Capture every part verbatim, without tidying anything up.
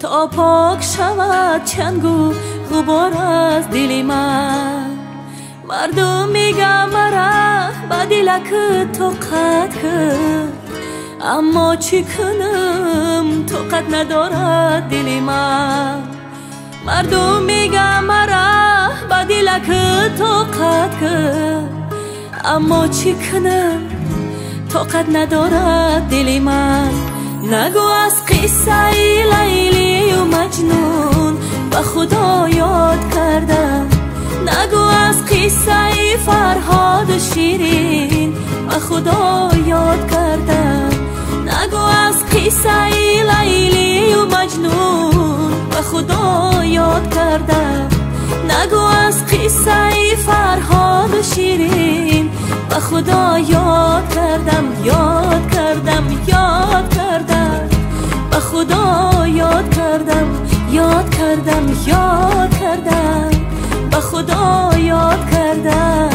تا پاک شود چنگو غبار از دل من. مردم میگم مرا با دلک تو قد کرد، اما چی کنم طاقت ندارد دل من. مردم میگم مرا با دلک تو قد کرد، اما چی کنم طاقت ندارد دل من. نگو از قصه لیلی و مجنون به خدا یاد کردم، نگو از قصه فرهاد و شیرین به خدا یاد کردم، نگو از قصه لیلی و مجنون به خدا یاد کردم، نگو از قصه فرهاد و شیرین به خدا یاد کردم. یاد کردم یاد کردم به خدا یاد کردم، یاد کردم یاد کردم به خدا یاد کردم.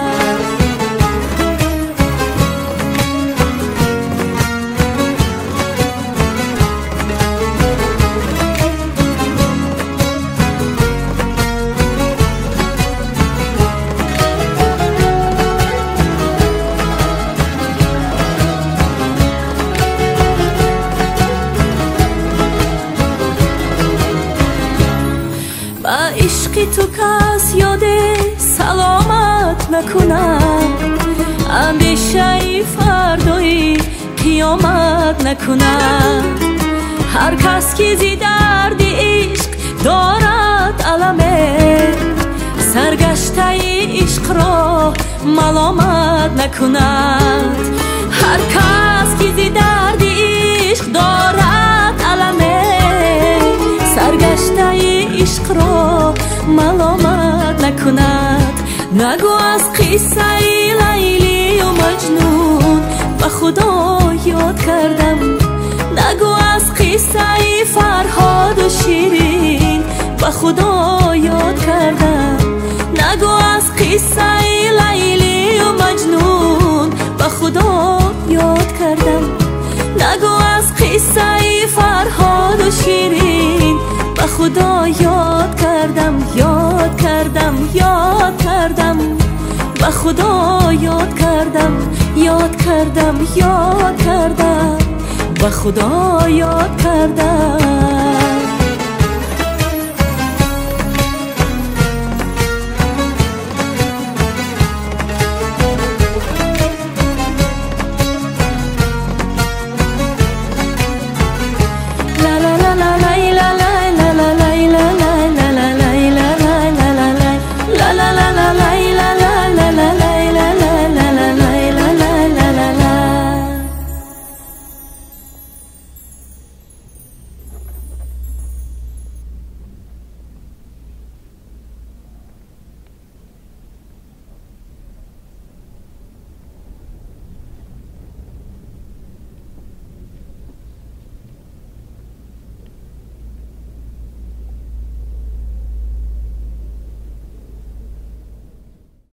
با عشق تو کس یاد سلامت نکنم، اندیشه فردای قیامت نکنم. هر کس که زی درد عشق دارد علمه، سرگشته عشق را ملامت نکند. هر کس که زی درد عشق دارد علمه، سرگشته عشق را ملامت نکند. نگو از قصه لیلی و مجنون به خدا یاد کردم، نگو از قصه فرهاد و شیرین به خدا یاد کردم، نگو از قصه لیلی و مجنون به خدا یاد کردم، نگو از قصه فرهاد و شیرین به خدا یاد کردم. یاد کردم یاد کردم به خدا یاد کردم، یاد کردم یاد کردم به خدا یاد کردم.